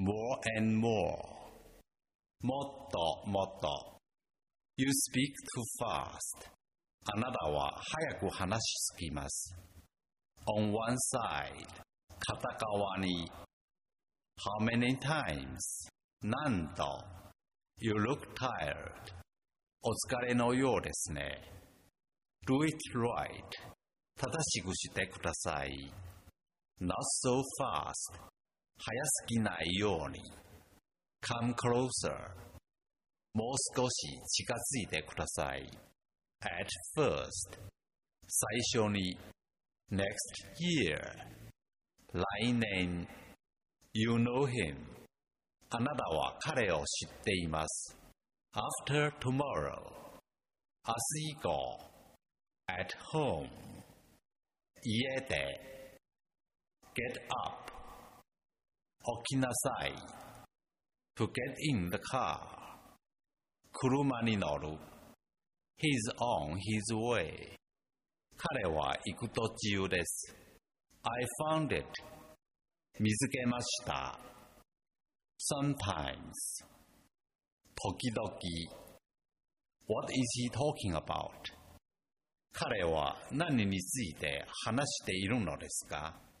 more and more. もっともっと。You speak too fast. あなたは早く話しすぎます。On one side. 片側に。How many times? 何度。You look tired. お疲れのようですね。Do it right. 正しくしてください。Not so fast. 早すぎないように。Come closer. もう少し近づいてください。At first. 最初に。Next year. 来年。You know him. あなたは彼を知っています。After tomorrow. 明日以降。At home. 家で。Get up. 起きなさい。To get in the car. 車に乗る。He's on his way. 彼は行く途中です。I found it. 見つけました。Sometimes. 時々。What is he talking about? 彼は何について話しているのですか？